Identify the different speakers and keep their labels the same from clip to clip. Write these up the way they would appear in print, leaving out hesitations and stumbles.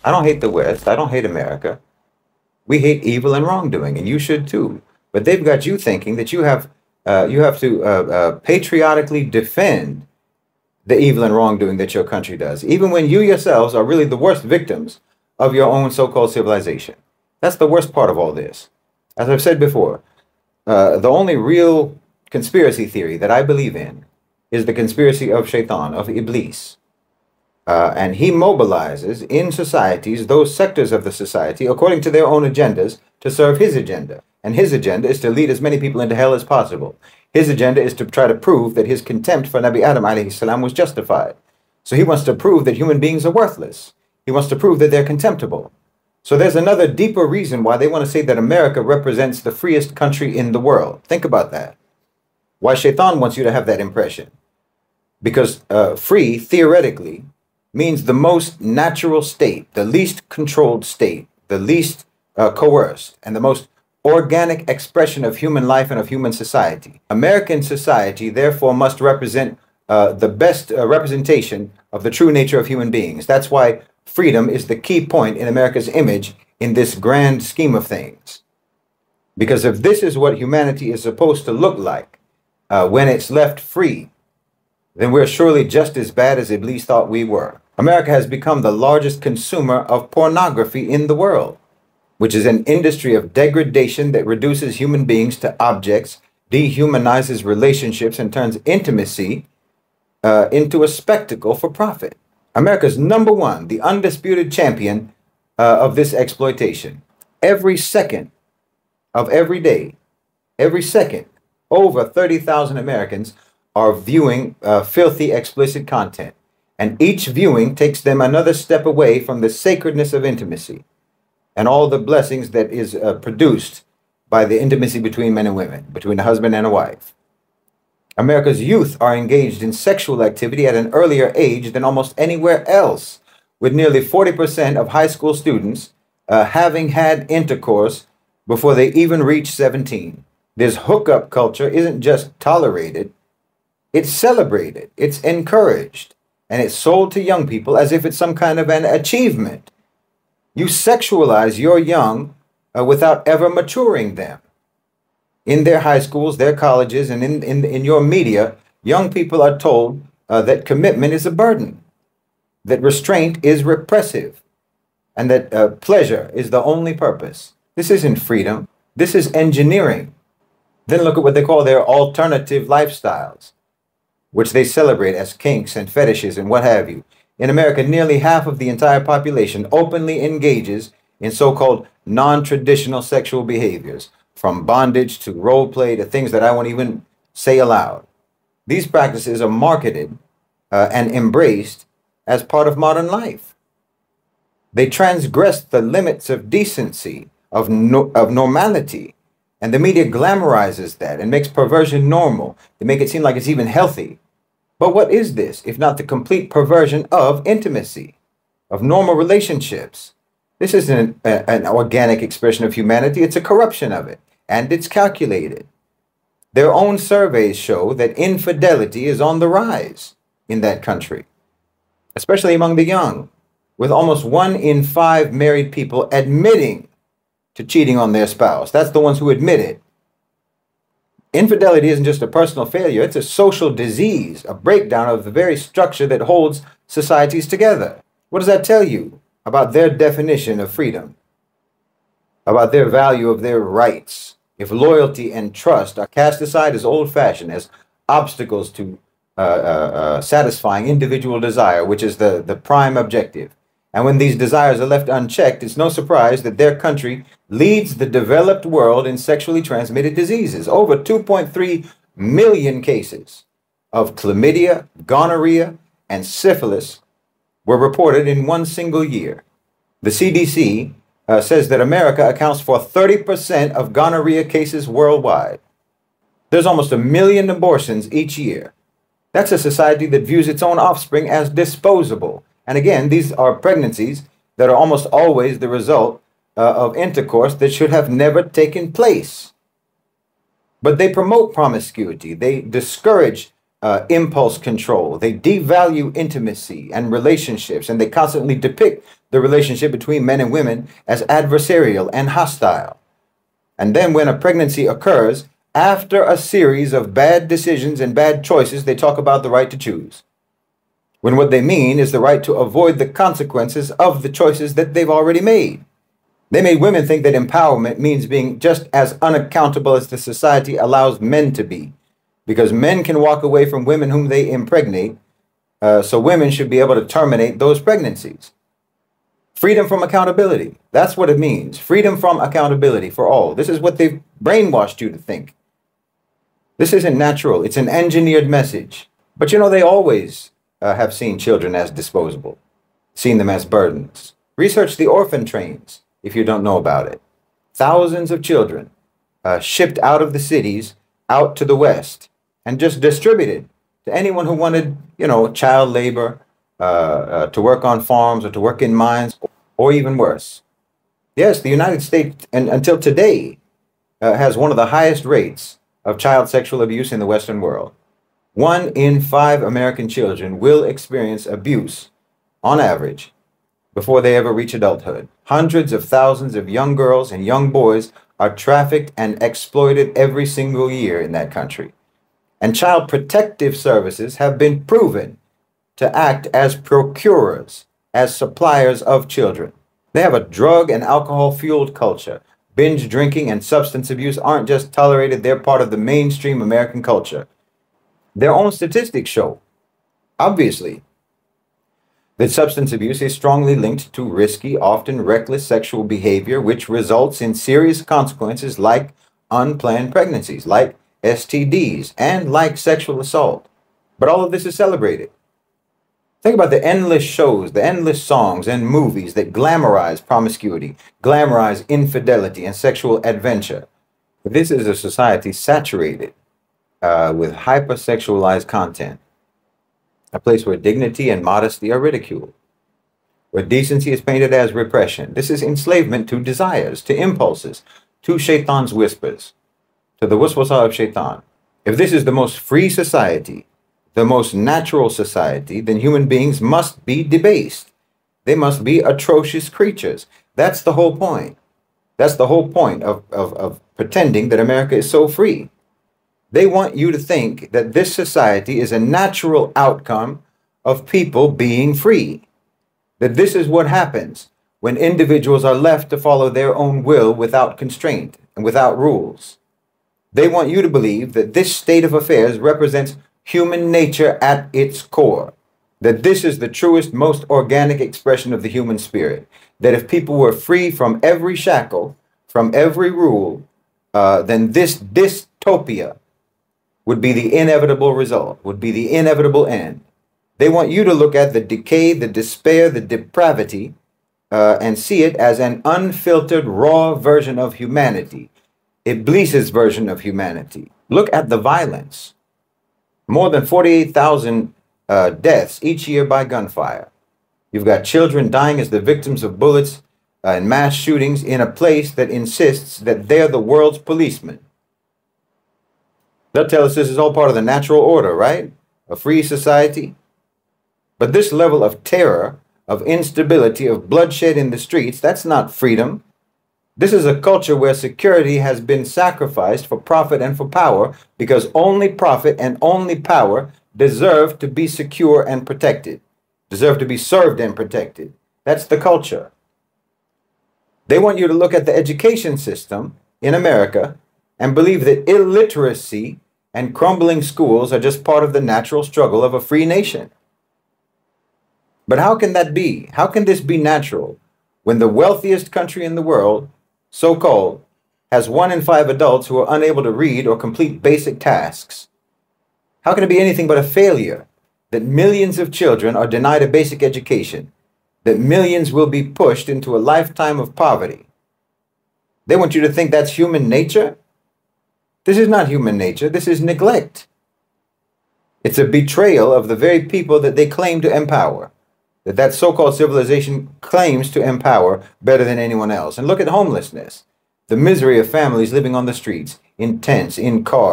Speaker 1: I don't hate the West. I don't hate America. We hate evil and wrongdoing, and you should too. But they've got you thinking that you have to patriotically defend the evil and wrongdoing that your country does, even when you yourselves are really the worst victims of your own so-called civilization. That's the worst part of all this. As I've said before, the only real conspiracy theory that I believe in is the conspiracy of Shaitan, of Iblis. And he mobilizes in societies those sectors of the society according to their own agendas to serve his agenda. And his agenda is to lead as many people into hell as possible. His agenda is to try to prove that his contempt for Nabi Adam alayhi salam was justified. So he wants to prove that human beings are worthless. He wants to prove that they're contemptible. So there's another deeper reason why they want to say that America represents the freest country in the world. Think about that. Why Shaitan wants you to have that impression. Because free, theoretically, means the most natural state, the least controlled state, the least coerced, and the most organic expression of human life and of human society. American society, therefore, must represent the best representation of the true nature of human beings. That's why freedom is the key point in America's image in this grand scheme of things. Because if this is what humanity is supposed to look like when it's left free, then we're surely just as bad as Iblis thought we were. America has become the largest consumer of pornography in the world, which is an industry of degradation that reduces human beings to objects, dehumanizes relationships, and turns intimacy into a spectacle for profit. America's number one, the undisputed champion of this exploitation. Every second of every day, every second, over 30,000 Americans are viewing filthy, explicit content. And each viewing takes them another step away from the sacredness of intimacy and all the blessings that is produced by the intimacy between men and women, between a husband and a wife. America's youth are engaged in sexual activity at an earlier age than almost anywhere else, with nearly 40% of high school students having had intercourse before they even reach 17. This hookup culture isn't just tolerated, it's celebrated, it's encouraged, and it's sold to young people as if it's some kind of an achievement. You sexualize your young without ever maturing them. In their high schools, their colleges, and in your media, young people are told that commitment is a burden, that restraint is repressive, and that pleasure is the only purpose. This isn't freedom. This is engineering. Then look at what they call their alternative lifestyles, which they celebrate as kinks and fetishes and what have you. In America, nearly half of the entire population openly engages in so-called non-traditional sexual behaviors, from bondage to role play to things that I won't even say aloud. These practices are marketed and embraced as part of modern life. They transgress the limits of decency, of normality, and the media glamorizes that and makes perversion normal. They make it seem like it's even healthy. But what is this, if not the complete perversion of intimacy, of normal relationships? This isn't an organic expression of humanity, it's a corruption of it, and it's calculated. Their own surveys show that infidelity is on the rise in that country, especially among the young, with almost 1 in 5 married people admitting to cheating on their spouse. That's the ones who admit it. Infidelity isn't just a personal failure, it's a social disease, a breakdown of the very structure that holds societies together. What does that tell you about their definition of freedom? About their value of their rights? If loyalty and trust are cast aside as old-fashioned, as obstacles to satisfying individual desire, which is the prime objective, and when these desires are left unchecked, it's no surprise that their country leads the developed world in sexually transmitted diseases. Over 2.3 million cases of chlamydia, gonorrhea, and syphilis were reported in one single year. The CDC says that America accounts for 30% of gonorrhea cases worldwide. There's almost 1 million abortions each year. That's a society that views its own offspring as disposable. And again, these are pregnancies that are almost always the result of intercourse that should have never taken place. But they promote promiscuity. They discourage impulse control. They devalue intimacy and relationships, and they constantly depict the relationship between men and women as adversarial and hostile. And then when a pregnancy occurs, after a series of bad decisions and bad choices, they talk about the right to choose, when what they mean is the right to avoid the consequences of the choices that they've already made. They made women think that empowerment means being just as unaccountable as the society allows men to be, because men can walk away from women whom they impregnate, so women should be able to terminate those pregnancies. Freedom from accountability. That's what it means. Freedom from accountability for all. This is what they've brainwashed you to think. This isn't natural. It's an engineered message. But you know, they always have seen children as disposable, seen them as burdens. Research the orphan trains if you don't know about it. Thousands of children shipped out of the cities out to the West and just distributed to anyone who wanted, you know, child labor, to work on farms or to work in mines, or even worse. Yes, the United States, and until today, has one of the highest rates of child sexual abuse in the Western world. 1 in 5 American children will experience abuse, on average, before they ever reach adulthood. Hundreds of thousands of young girls and young boys are trafficked and exploited every single year in that country. And child protective services have been proven to act as procurers, as suppliers of children. They have a drug and alcohol-fueled culture. Binge drinking and substance abuse aren't just tolerated, they're part of the mainstream American culture. Their own statistics show, obviously, that substance abuse is strongly linked to risky, often reckless sexual behavior, which results in serious consequences like unplanned pregnancies, like STDs, and like sexual assault. But all of this is celebrated. Think about the endless shows, the endless songs and movies that glamorize promiscuity, glamorize infidelity and sexual adventure. This is a society saturated with hypersexualized content, a place where dignity and modesty are ridiculed, where decency is painted as repression. This is enslavement to desires, to impulses, to Shaitan's whispers, to the waswasa of Shaitan. If this is the most free society, the most natural society, then human beings must be debased. They must be atrocious creatures. That's the whole point. That's the whole point of pretending that America is so free. They want you to think that this society is a natural outcome of people being free. That this is what happens when individuals are left to follow their own will without constraint and without rules. They want you to believe that this state of affairs represents human nature at its core, that this is the truest, most organic expression of the human spirit, that if people were free from every shackle, from every rule, then this dystopia would be the inevitable result, would be the inevitable end. They want you to look at the decay, the despair, the depravity, and see it as an unfiltered, raw version of humanity, Iblis's version of humanity. Look at the violence. More than 48,000 deaths each year by gunfire. You've got children dying as the victims of bullets and mass shootings in a place that insists that they're the world's policemen. They'll tell us this is all part of the natural order, right? A free society. But this level of terror, of instability, of bloodshed in the streets, that's not freedom. This is a culture where security has been sacrificed for profit and for power, because only profit and only power deserve to be secure and protected, deserve to be served and protected. That's the culture. They want you to look at the education system in America and believe that illiteracy and crumbling schools are just part of the natural struggle of a free nation. But how can that be? How can this be natural when the wealthiest country in the world, so-called, has 1 in 5 adults who are unable to read or complete basic tasks? How can it be anything but a failure that millions of children are denied a basic education, that millions will be pushed into a lifetime of poverty? They want you to think that's human nature? This is not human nature. This is neglect. It's a betrayal of the very people that they claim to empower, that so-called civilization claims to empower better than anyone else. And look at homelessness, the misery of families living on the streets, in tents, in cars,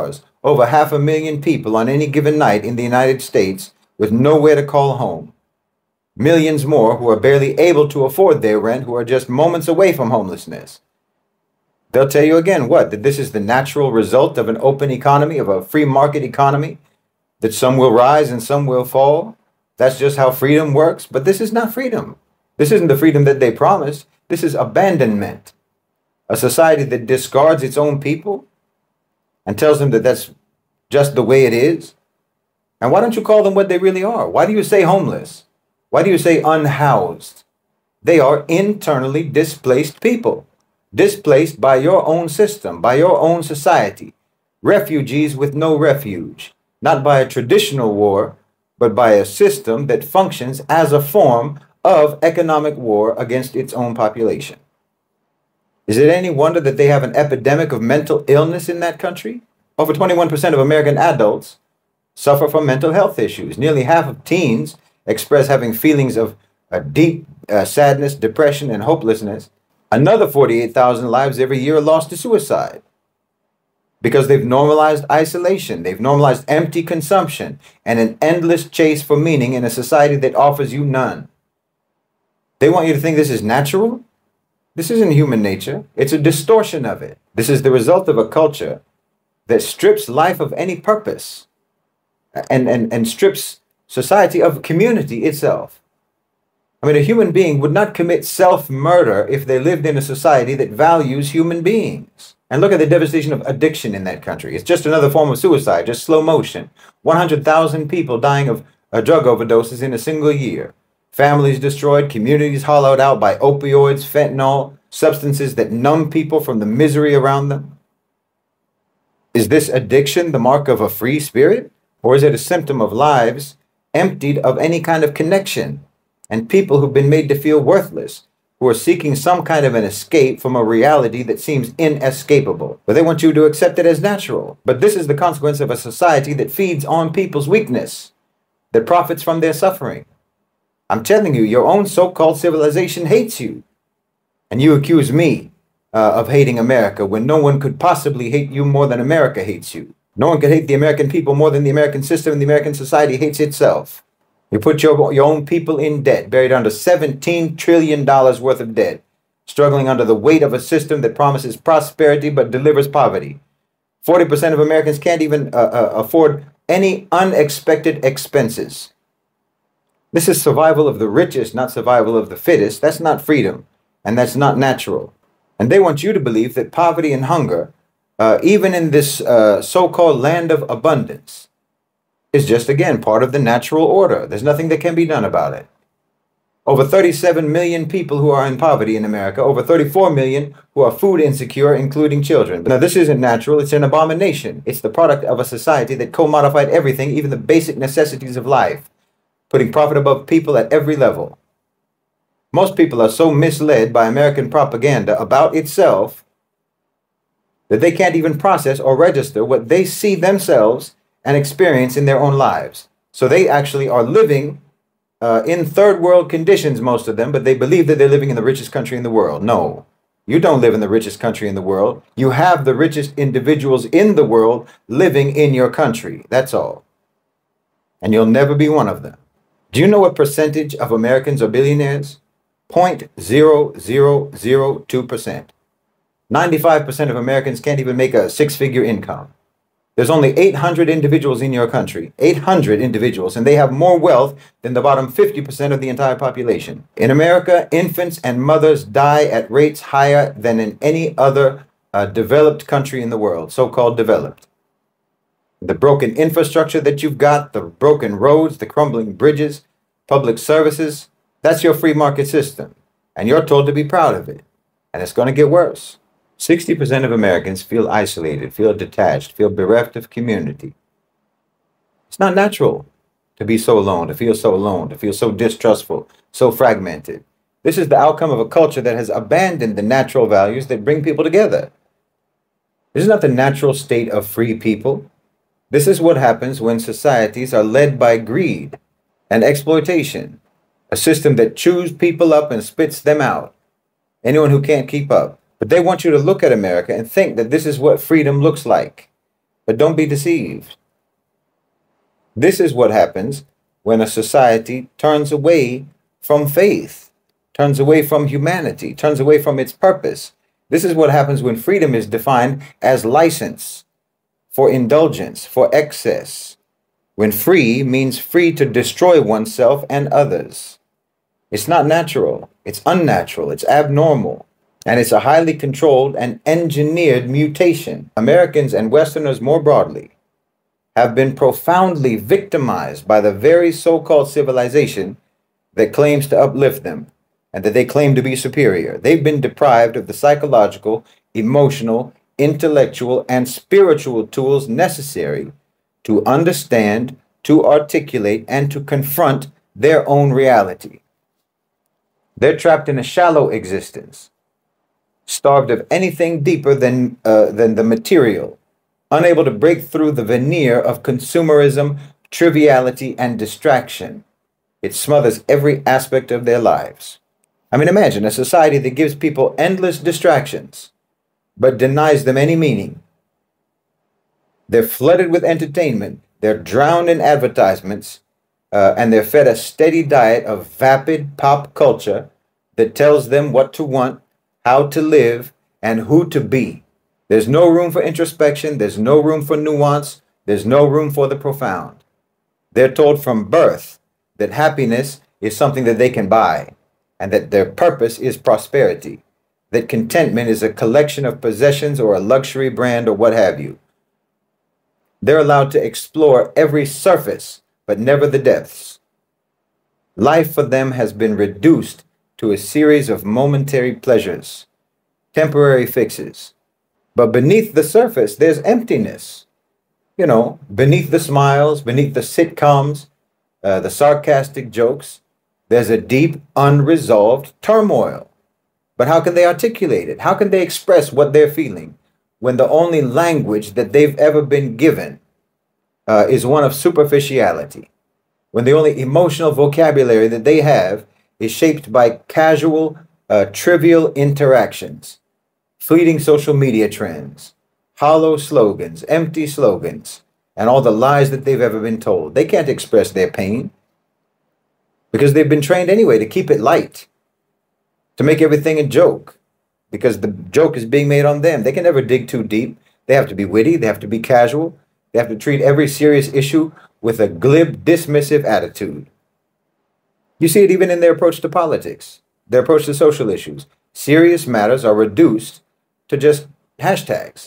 Speaker 1: over 500,000 people on any given night in the United States with nowhere to call home. Millions more who are barely able to afford their rent, who are just moments away from homelessness. They'll tell you again what? That this is the natural result of an open economy, of a free market economy, that some will rise and some will fall. That's just how freedom works. But this is not freedom. This isn't the freedom that they promised. This is abandonment. A society that discards its own people and tells them that that's just the way it is. And why don't you call them what they really are? Why do you say homeless? Why do you say unhoused? They are internally displaced people, displaced by your own system, by your own society, refugees with no refuge, not by a traditional war, but by a system that functions as a form of economic war against its own population. Is it any wonder that they have an epidemic of mental illness in that country? Over 21% of American adults suffer from mental health issues. Nearly half of teens express having feelings of deep sadness, depression, and hopelessness. Another 48,000 lives every year are lost to suicide because they've normalized isolation. They've normalized empty consumption and an endless chase for meaning in a society that offers you none. They want you to think this is natural. This isn't human nature. It's a distortion of it. This is the result of a culture that strips life of any purpose and strips society of community itself. I mean, a human being would not commit self-murder if they lived in a society that values human beings. And look at the devastation of addiction in that country. It's just another form of suicide, just slow motion. 100,000 people dying of drug overdoses in a single year. Families destroyed, communities hollowed out by opioids, fentanyl, substances that numb people from the misery around them. Is this addiction the mark of a free spirit? Or is it a symptom of lives emptied of any kind of connection and people who've been made to feel worthless, who are seeking some kind of an escape from a reality that seems inescapable? But they want you to accept it as natural. But this is the consequence of a society that feeds on people's weakness, that profits from their suffering. I'm telling you, your own so-called civilization hates you. And you accuse me of hating America when no one could possibly hate you more than America hates you. No one could hate the American people more than the American system and the American society hates itself. You put your own people in debt, buried under $17 trillion worth of debt, struggling under the weight of a system that promises prosperity but delivers poverty. 40% of Americans can't even afford any unexpected expenses. This is survival of the richest, not survival of the fittest. That's not freedom, and that's not natural. And they want you to believe that poverty and hunger, even in this so-called land of abundance, is just, again, part of the natural order. There's nothing that can be done about it. Over 37 million people who are in poverty in America, over 34 million who are food insecure, including children. Now, this isn't natural. It's an abomination. It's the product of a society that co-modified everything, even the basic necessities of life, putting profit above people at every level. Most people are so misled by American propaganda about itself that they can't even process or register what they see themselves and experience in their own lives. So they actually are living in third world conditions, most of them, but they believe that they're living in the richest country in the world. No, you don't live in the richest country in the world. You have the richest individuals in the world living in your country. That's all. And you'll never be one of them. Do you know what percentage of Americans are billionaires? 0.0002%. 95% of Americans can't even make a six-figure income. There's only 800 individuals in your country, 800 individuals, and they have more wealth than the bottom 50% of the entire population. In America, infants and mothers die at rates higher than in any other developed country in the world, so-called developed. The broken infrastructure that you've got, the broken roads, the crumbling bridges, public services, that's your free market system. And you're told to be proud of it. And it's going to get worse. 60% of Americans feel isolated, feel detached, feel bereft of community. It's not natural to be so alone, to feel so distrustful, so fragmented. This is the outcome of a culture that has abandoned the natural values that bring people together. This is not the natural state of free people. This is what happens when societies are led by greed and exploitation, a system that chews people up and spits them out, anyone who can't keep up. But they want you to look at America and think that this is what freedom looks like. But don't be deceived. This is what happens when a society turns away from faith, turns away from humanity, turns away from its purpose. This is what happens when freedom is defined as license for indulgence, for excess. When free means free to destroy oneself and others. It's not natural, it's unnatural, it's abnormal, and it's a highly controlled and engineered mutation. Americans and Westerners more broadly have been profoundly victimized by the very so-called civilization that claims to uplift them and that they claim to be superior. They've been deprived of the psychological, emotional, intellectual, and spiritual tools necessary to understand, to articulate, and to confront their own reality. They're trapped in a shallow existence, starved of anything deeper than the material, unable to break through the veneer of consumerism, triviality, and distraction. It smothers every aspect of their lives. I mean, imagine a society that gives people endless distractions, but denies them any meaning. They're flooded with entertainment, they're drowned in advertisements, and they're fed a steady diet of vapid pop culture that tells them what to want, how to live, and who to be. There's no room for introspection, there's no room for nuance, there's no room for the profound. They're told from birth that happiness is something that they can buy, and that their purpose is prosperity, that contentment is a collection of possessions or a luxury brand or what have you. They're allowed to explore every surface, but never the depths. Life for them has been reduced to a series of momentary pleasures, temporary fixes. But beneath the surface, there's emptiness. You know, beneath the smiles, beneath the sitcoms, the sarcastic jokes, there's a deep, unresolved turmoil. But how can they articulate it? How can they express what they're feeling when the only language that they've ever been given is one of superficiality? When the only emotional vocabulary that they have is shaped by casual, trivial interactions, fleeting social media trends, hollow slogans, empty slogans, and all the lies that they've ever been told. They can't express their pain because they've been trained anyway to keep it light, to make everything a joke, because the joke is being made on them. They can never dig too deep. They have to be witty. They have to be casual. They have to treat every serious issue with a glib, dismissive attitude. You see it even in their approach to politics, their approach to social issues. Serious matters are reduced to just hashtags.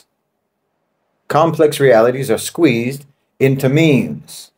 Speaker 1: Complex realities are squeezed into memes.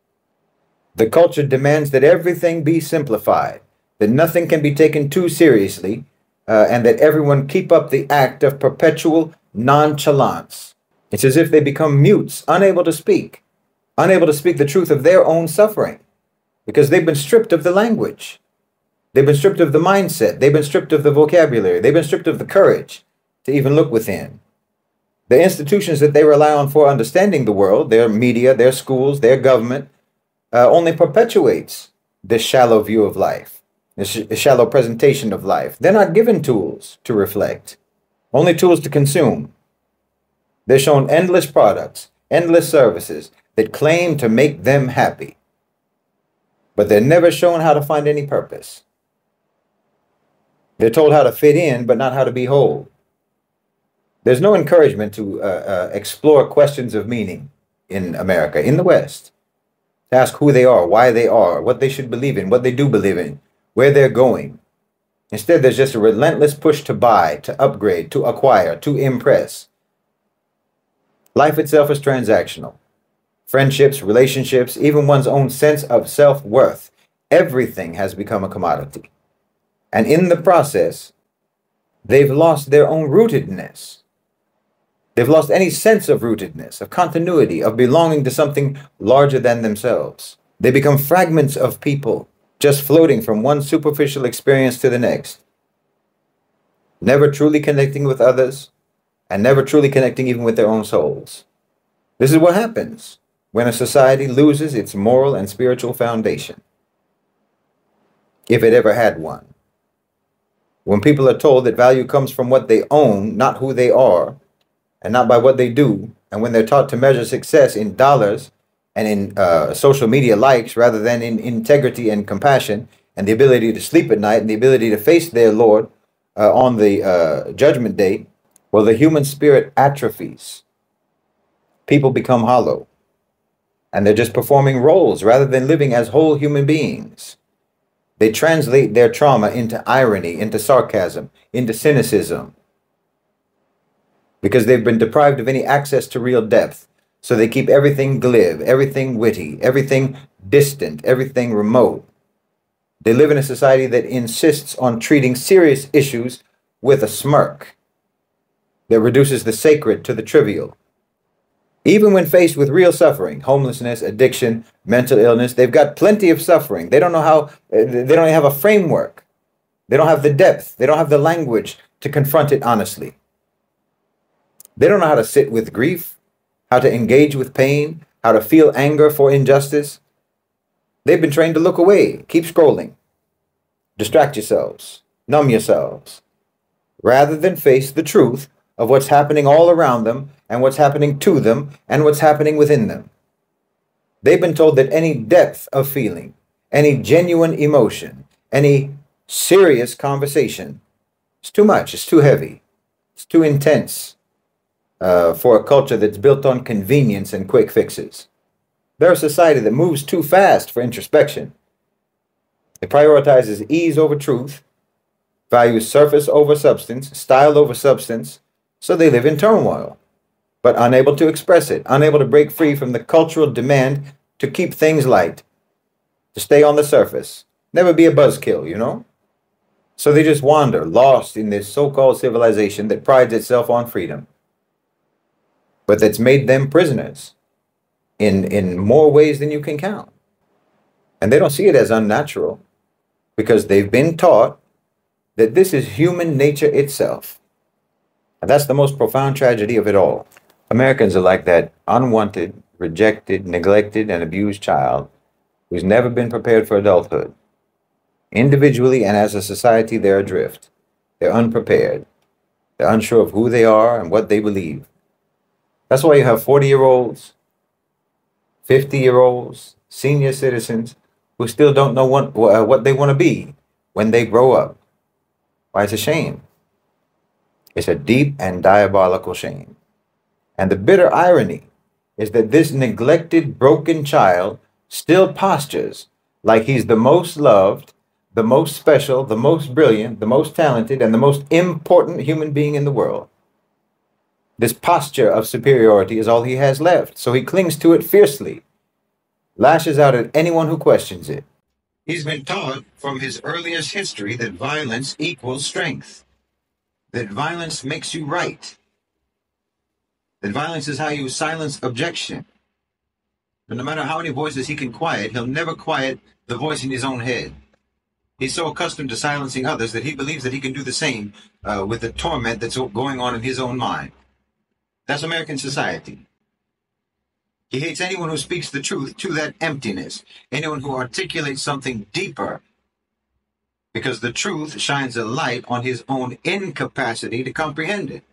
Speaker 1: The culture demands that everything be simplified, that nothing can be taken too seriously, and that everyone keep up the act of perpetual nonchalance. It's as if they become mutes, unable to speak the truth of their own suffering, because they've been stripped of the language. They've been stripped of the mindset. They've been stripped of the vocabulary. They've been stripped of the courage to even look within. The institutions that they rely on for understanding the world, their media, their schools, their government, only perpetuates this shallow view of life, this shallow presentation of life. They're not given tools to reflect, only tools to consume. They're shown endless products, endless services that claim to make them happy, but they're never shown how to find any purpose. They're told how to fit in, but not how to be whole. There's no encouragement to explore questions of meaning in America, in the West, to ask who they are, why they are, what they should believe in, what they do believe in, where they're going. Instead, there's just a relentless push to buy, to upgrade, to acquire, to impress. Life itself is transactional. Friendships, relationships, even one's own sense of self-worth, everything has become a commodity. And in the process, they've lost their own rootedness. They've lost any sense of rootedness, of continuity, of belonging to something larger than themselves. They become fragments of people, just floating from one superficial experience to the next, never truly connecting with others, and never truly connecting even with their own souls. This is what happens when a society loses its moral and spiritual foundation, if it ever had one. When people are told that value comes from what they own, not who they are, and not by what they do, And when they're taught to measure success in dollars and in social media likes rather than in integrity and compassion and the ability to sleep at night and the ability to face their Lord on the judgment day, well, the human spirit atrophies. People become hollow. And they're just performing roles rather than living as whole human beings. They translate their trauma into irony, into sarcasm, into cynicism, because they've been deprived of any access to real depth. So they keep everything glib, everything witty, everything distant, everything remote. They live in a society that insists on treating serious issues with a smirk, that reduces the sacred to the trivial. Even when faced with real suffering, homelessness, addiction, mental illness, they've got plenty of suffering. They don't know how, they don't have a framework. They don't have the depth. They don't have the language to confront it honestly. They don't know how to sit with grief, how to engage with pain, how to feel anger for injustice. They've been trained to look away, keep scrolling, distract yourselves, numb yourselves, rather than face the truth of what's happening all around them and what's happening to them and what's happening within them. They've been told that any depth of feeling, any genuine emotion, any serious conversation is too much, it's too heavy, it's too intense for a culture that's built on convenience and quick fixes. They're a society that moves too fast for introspection. It prioritizes ease over truth, values surface over substance, style over substance, so they live in turmoil, but unable to express it, unable to break free from the cultural demand to keep things light, to stay on the surface, never be a buzzkill, you know? So they just wander, lost in this so-called civilization that prides itself on freedom, but that's made them prisoners in more ways than you can count. And they don't see it as unnatural because they've been taught that this is human nature itself. And that's the most profound tragedy of it all. Americans are like that unwanted, rejected, neglected, and abused child who's never been prepared for adulthood. Individually and as a society, they're adrift. They're unprepared. They're unsure of who they are and what they believe. That's why you have 40-year-olds, 50-year-olds, senior citizens who still don't know what they want to be when they grow up. Why, it's a shame. It's a deep and diabolical shame. And the bitter irony is that this neglected, broken child still postures like he's the most loved, the most special, the most brilliant, the most talented, and the most important human being in the world. This posture of superiority is all he has left, so he clings to it fiercely, lashes out at anyone who questions it. He's been taught from his earliest history that violence equals strength, that violence makes you right, that violence is how you silence objection. But no matter how many voices he can quiet, he'll never quiet the voice in his own head. He's so accustomed to silencing others that he believes that he can do the same with the torment that's going on in his own mind. That's American society. He hates anyone who speaks the truth to that emptiness, anyone who articulates something deeper, because the truth shines a light on his own incapacity to comprehend it.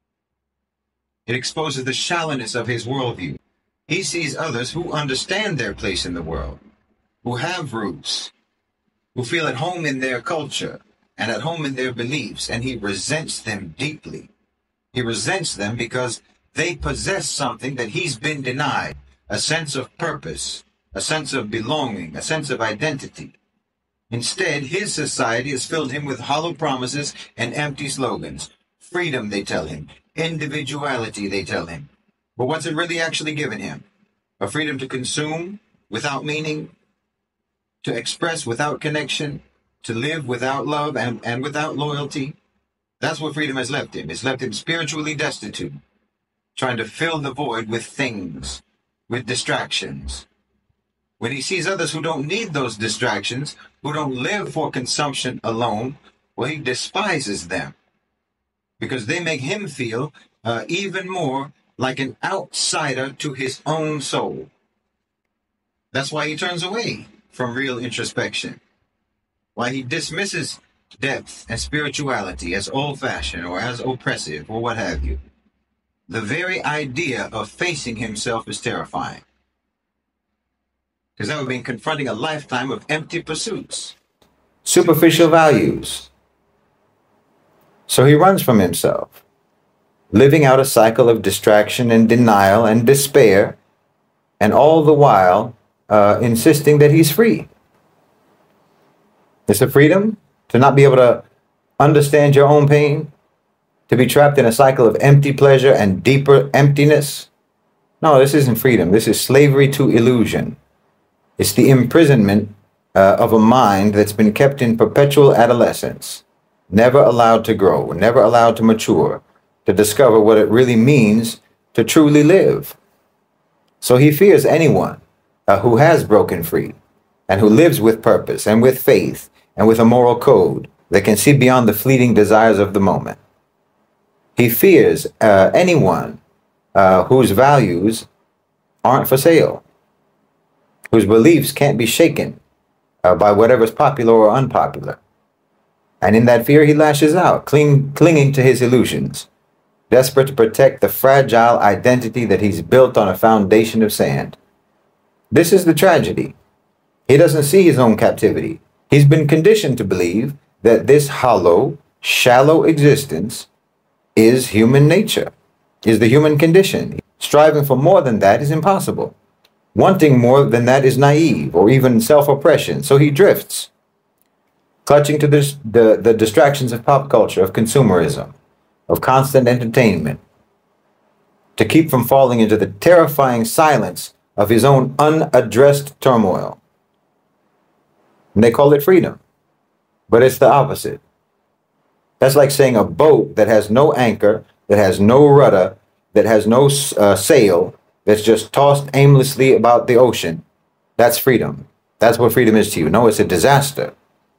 Speaker 1: It exposes the shallowness of his worldview. He sees others who understand their place in the world, who have roots, who feel at home in their culture and at home in their beliefs, and he resents them deeply. He resents them because they possess something that he's been denied, a sense of purpose, a sense of belonging, a sense of identity. Instead, his society has filled him with hollow promises and empty slogans. Freedom, they tell him. Individuality, they tell him. But what's it really actually given him? A freedom to consume without meaning, to express without connection, to live without love and without loyalty. That's what freedom has left him. It's left him spiritually destitute, trying to fill the void with things, with distractions. When he sees others who don't need those distractions, who don't live for consumption alone, well, he despises them because they make him feel even more like an outsider to his own soul. That's why he turns away from real introspection, why he dismisses depth and spirituality as old-fashioned or as oppressive or what have you. The very idea of facing himself is terrifying. Because that would mean confronting a lifetime of empty pursuits, superficial values. So he runs from himself, living out a cycle of distraction and denial and despair, and all the while insisting that he's free. It's a freedom to not be able to understand your own pain, to be trapped in a cycle of empty pleasure and deeper emptiness. No, this isn't freedom. This is slavery to illusion. It's the imprisonment of a mind that's been kept in perpetual adolescence, never allowed to grow, never allowed to mature, to discover what it really means to truly live. So he fears anyone who has broken free and who lives with purpose and with faith and with a moral code that can see beyond the fleeting desires of the moment. He fears anyone whose values aren't for sale, whose beliefs can't be shaken by whatever's popular or unpopular. And in that fear, he lashes out, clinging to his illusions, desperate to protect the fragile identity that he's built on a foundation of sand. This is the tragedy. He doesn't see his own captivity. He's been conditioned to believe that this hollow, shallow existence is human nature, is the human condition. Striving for more than that is impossible. Wanting more than that is naive or even self-oppression. So he drifts, clutching to the distractions of pop culture, of consumerism, of constant entertainment, to keep from falling into the terrifying silence of his own unaddressed turmoil. And they call it freedom, but it's the opposite. That's like saying a boat that has no anchor, that has no rudder, that has no sail, that's just tossed aimlessly about the ocean. That's freedom. That's what freedom is to you. No, it's a disaster.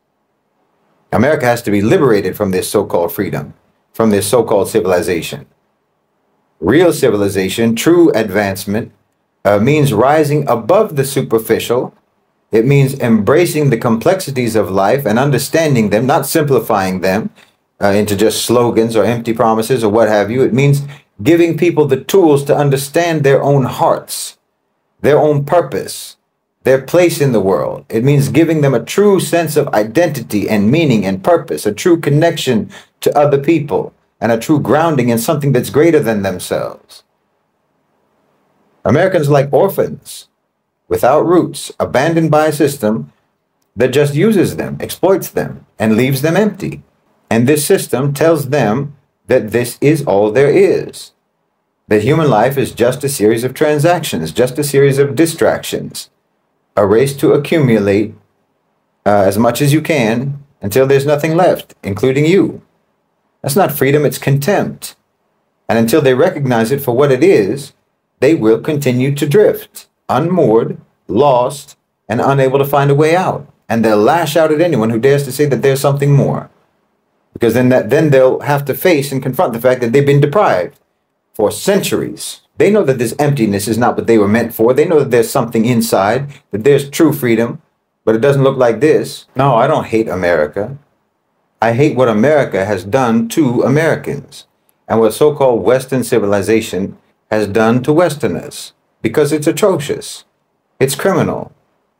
Speaker 1: America has to be liberated from this so-called freedom, from this so-called civilization. Real civilization, true advancement, means rising above the superficial. It means embracing the complexities of life and understanding them, not simplifying them into just slogans or empty promises or what have you. It means giving people the tools to understand their own hearts, their own purpose, their place in the world. It means giving them a true sense of identity and meaning and purpose, a true connection to other people, and a true grounding in something that's greater than themselves. Americans are like orphans, without roots, abandoned by a system that just uses them, exploits them, and leaves them empty. And this system tells them that this is all there is, that human life is just a series of transactions, just a series of distractions, a race to accumulate as much as you can until there's nothing left, including you. That's not freedom, it's contempt. And until they recognize it for what it is, they will continue to drift, unmoored, lost, and unable to find a way out. And they'll lash out at anyone who dares to say that there's something more. Because then they'll have to face and confront the fact that they've been deprived for centuries. They know that this emptiness is not what they were meant for. They know that there's something inside, that there's true freedom, but it doesn't look like this. No, I don't hate America. I hate what America has done to Americans and what so-called Western civilization has done to Westerners, because it's atrocious. It's criminal.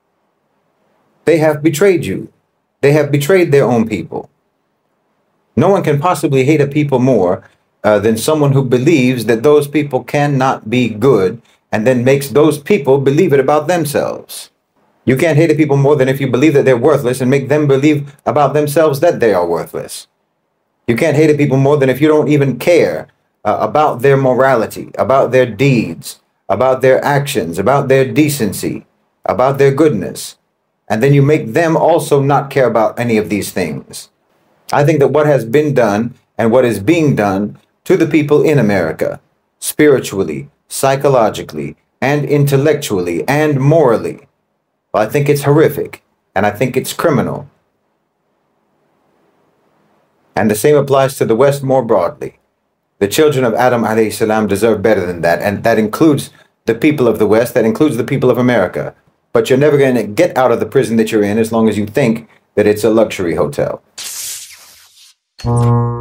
Speaker 1: They have betrayed you. They have betrayed their own people. No one can possibly hate a people more than someone who believes that those people cannot be good and then makes those people believe it about themselves. You can't hate a people more than if you believe that they're worthless and make them believe about themselves that they are worthless. You can't hate a people more than if you don't even care about their morality, about their deeds, about their actions, about their decency, about their goodness. And then you make them also not care about any of these things. I think that what has been done and what is being done to the people in America, spiritually, psychologically, and intellectually, and morally, I think it's horrific, and I think it's criminal. And the same applies to the West more broadly. The children of Adam alayhi salam deserve better than that, and that includes the people of the West, that includes the people of America. But you're never going to get out of the prison that you're in as long as you think that it's a luxury hotel.